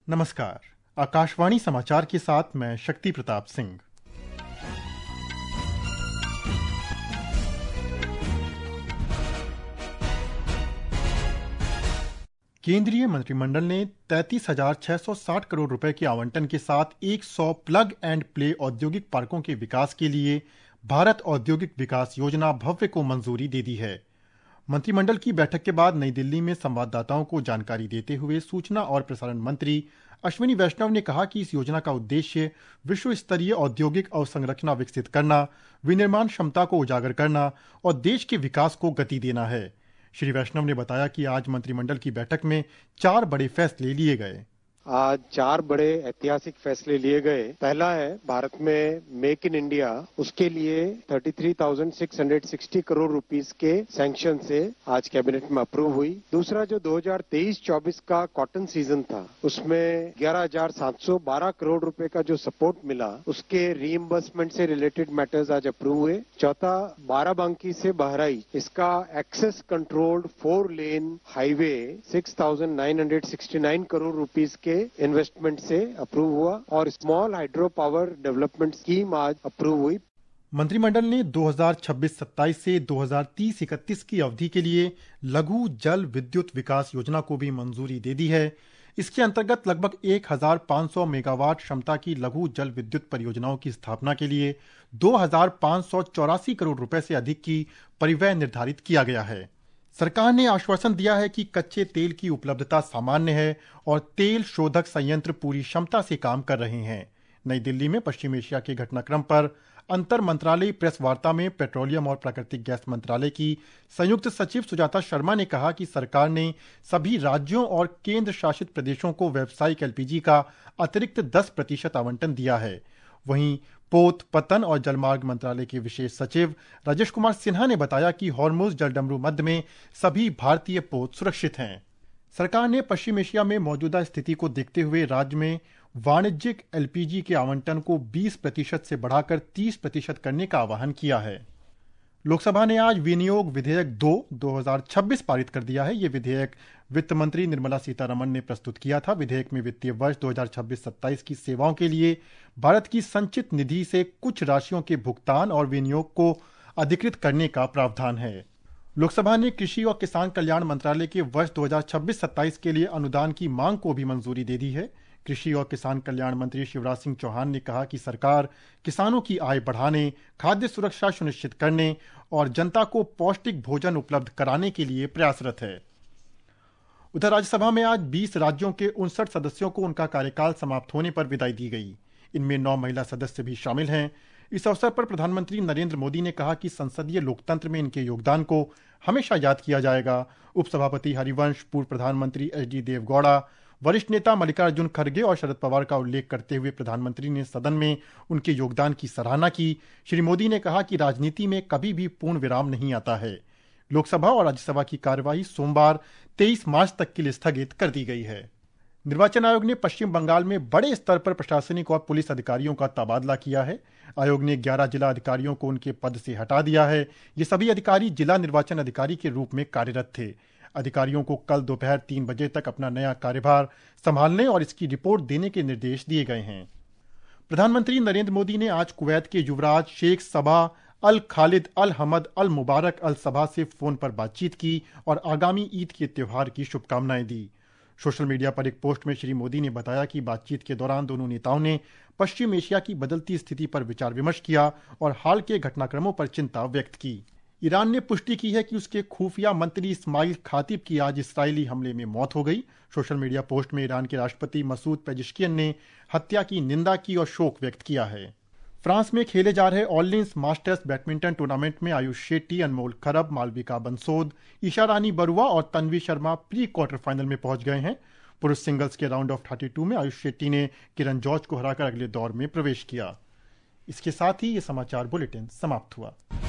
नमस्कार। आकाशवाणी समाचार के साथ मैं शक्ति प्रताप सिंह। केंद्रीय मंत्रिमंडल ने 33,660 करोड़ रुपए के आवंटन के साथ 100 प्लग एंड प्ले औद्योगिक पार्कों के विकास के लिए भारत औद्योगिक विकास योजना भव्य को मंजूरी दे दी है। मंत्रिमंडल की बैठक के बाद नई दिल्ली में संवाददाताओं को जानकारी देते हुए सूचना और प्रसारण मंत्री अश्विनी वैष्णव ने कहा कि इस योजना का उद्देश्य विश्व स्तरीय औद्योगिक अवसंरचना विकसित करना, विनिर्माण क्षमता को उजागर करना और देश के विकास को गति देना है। श्री वैष्णव ने बताया कि आज मंत्रिमंडल की बैठक में 4 बड़े फैसले लिए गए। आज 4 बड़े ऐतिहासिक फैसले लिए गए। पहला है भारत में मेक इन इंडिया, उसके लिए 33,660 करोड़ रुपीस के सैंक्शन से आज कैबिनेट में अप्रूव हुई। दूसरा, जो 2023-24 का कॉटन सीजन था, उसमें 11,712 करोड़ रुपए का जो सपोर्ट मिला, उसके रीइंबर्समेंट से रिलेटेड मैटर्स आज अप्रूव हुए। चौथा, बाराबंकी से बहराइच, इसका access controlled 4 lane highway 6,969 crore rupees के इन्वेस्टमेंट से अप्रूव हुआ और small hydro power development scheme आज अप्रूव हुई। मंत्रिमंडल ने 2026-27 से 2030-31 की अवधि के लिए लघु जल विद्युत विकास योजना को भी मंजूरी दे दी है। इसके अंतर्गत लगभग 1,500 मेगावाट क्षमता की लघु जल विद्युत परियोजनाओं की स्थापना के लिए 2,584 करोड़ रुपए से अधिक की परिव्यय निर्धारित किया गया है। सरकार ने आश्वासन दिया है कि कच्चे तेल की उपलब्धता सामान्य है और तेल शोधक संयंत्र पूरी क्षमता से काम कर रहे हैं। नई दिल्ली में पश्चिम एशिया के घटनाक्रम पर अंतर मंत्रालयी प्रेस वार्ता में पेट्रोलियम और प्राकृतिक गैस मंत्रालय की संयुक्त सचिव सुजाता शर्मा ने कहा कि सरकार ने सभी राज्यों और केंद्र शासित प्रदेशों को व्यावसायिक एलपीजी का अतिरिक्त 10% आवंटन दिया है। वहीं पोत, पतन और जलमार्ग मंत्रालय के विशेष सचिव राजेश कुमार सिन्हा ने बताया कि हॉर्मुज जलडमरू मध्य में सभी भारतीय पोत सुरक्षित हैं। सरकार ने पश्चिम एशिया में मौजूदा स्थिति को देखते हुए राज्य में वाणिज्यिक एलपीजी के आवंटन को 20% से बढ़ाकर 30% करने का आह्वान किया है। लोकसभा ने आज विनियोग विधेयक 2/2026 पारित कर दिया है। ये विधेयक वित्त मंत्री निर्मला सीतारमण ने प्रस्तुत किया था। विधेयक में वित्तीय वर्ष 2026-27 की सेवाओं के लिए भारत की संचित निधि से कुछ राशियों के भुगतान और विनियोग को अधिकृत करने का प्रावधान है। लोकसभा ने कृषि और किसान कल्याण मंत्रालय के वर्ष 2026-27 के लिए अनुदान की मांग को भी मंजूरी दे दी है। कृषि और किसान कल्याण मंत्री शिवराज सिंह चौहान ने कहा कि सरकार किसानों की आय बढ़ाने, खाद्य सुरक्षा सुनिश्चित करने और जनता को पौष्टिक भोजन उपलब्ध कराने के लिए प्रयासरत है। उधर राज्यसभा में आज 20 राज्यों के 59 सदस्यों को उनका कार्यकाल समाप्त होने पर विदाई दी गई। इनमें 9 महिला सदस्य भी शामिल हैं। इस अवसर पर प्रधानमंत्री नरेंद्र मोदी ने कहा कि संसदीय लोकतंत्र में इनके योगदान को हमेशा याद किया जाएगा। उपसभापति हरिवंश, पूर्व प्रधानमंत्री एच.डी. देवगौड़ा, वरिष्ठ नेता मल्लिकार्जुन खड़गे और शरद पवार का उल्लेख करते हुए प्रधानमंत्री ने सदन में उनके योगदान की सराहना की। श्री मोदी ने कहा कि राजनीति में कभी भी पूर्ण विराम नहीं आता है। लोकसभा और राज्यसभा की कार्यवाही सोमवार 23 मार्च तक के लिए स्थगित कर दी गई है। निर्वाचन आयोग ने पश्चिम बंगाल में बड़े स्तर पर प्रशासनिक और पुलिस अधिकारियों का तबादला किया है। आयोग ने 11 जिला अधिकारियों को उनके पद से हटा दिया है। ये सभी अधिकारी जिला निर्वाचन अधिकारी के रूप में कार्यरत थे। अधिकारियों को कल दोपहर 3 बजे तक अपना नया कार्यभार संभालने और इसकी रिपोर्ट देने के निर्देश दिए गए हैं। प्रधानमंत्री नरेंद्र मोदी ने आज कुवैत के युवराज शेख सबा अल खालिद अल हमद अल मुबारक अल सबा से फोन पर बातचीत की और आगामी ईद के त्योहार की शुभकामनाएं दी। सोशल मीडिया पर एक पोस्ट में श्री मोदी ने बताया कि बातचीत के दौरान दोनों नेताओं ने पश्चिम एशिया की बदलती स्थिति पर विचार विमर्श किया और हाल के घटनाक्रमों पर चिंता व्यक्त की। ईरान ने पुष्टि की है कि उसके खुफिया मंत्री इस्माइल खातिब की आज इस्राएली हमले में मौत हो गई। सोशल मीडिया पोस्ट में ईरान के राष्ट्रपति मसूद पेजिशकियन ने हत्या की निंदा की और शोक व्यक्त किया है। फ्रांस में खेले जा रहे ऑर्लिन्स मास्टर्स बैडमिंटन टूर्नामेंट में आयुष शेट्टी, अनमोल खरब, मालविका बंसोद, ईशा रानी बरुआ और Tanvi Sharma pre quarter final में पहुंच गए हैं। पुरुष सिंगल्स के राउंड ऑफ 32 में आयुष शेट्टी ने किरण जॉर्ज को हराकर अगले दौर में प्रवेश किया। इसके साथ ही ये समाचार बुलेटिन समाप्त हुआ।